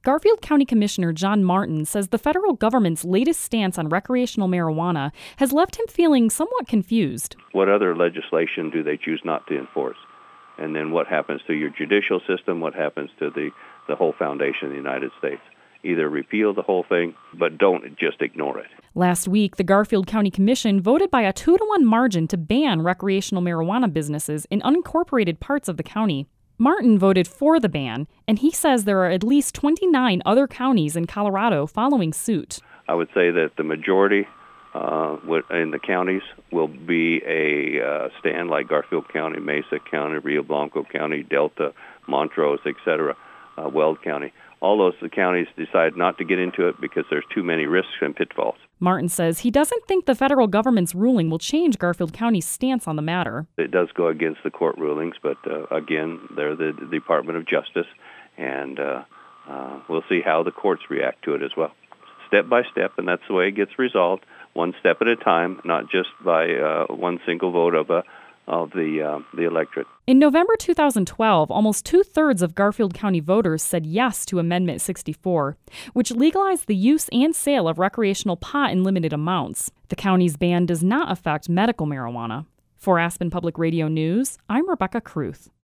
Garfield County Commissioner John Martin says the federal government's latest stance on recreational marijuana has left him feeling somewhat confused. What other legislation do they choose not to enforce? And then what happens to your judicial system? What happens to the whole foundation of the United States? Either repeal the whole thing, but don't just ignore it. Last week, the Garfield County Commission voted by a 2-to-1 margin to ban recreational marijuana businesses in unincorporated parts of the county. Martin voted for the ban, and he says there are at least 29 other counties in Colorado following suit. I would say that the majority in the counties will be a stand like Garfield County, Mesa County, Rio Blanco County, Delta, Montrose, etc., Weld County. All those counties decide not to get into it because there's too many risks and pitfalls. Martin says he doesn't think the federal government's ruling will change Garfield County's stance on the matter. It does go against the court rulings, but again, they're the Department of Justice, and we'll see how the courts react to it as well. Step by step, and that's the way it gets resolved, one step at a time, not just by one single vote of the electorate. In November 2012, almost 2/3 of Garfield County voters said yes to Amendment 64, which legalized the use and sale of recreational pot in limited amounts. The county's ban does not affect medical marijuana. For Aspen Public Radio News, I'm Rebecca Kruth.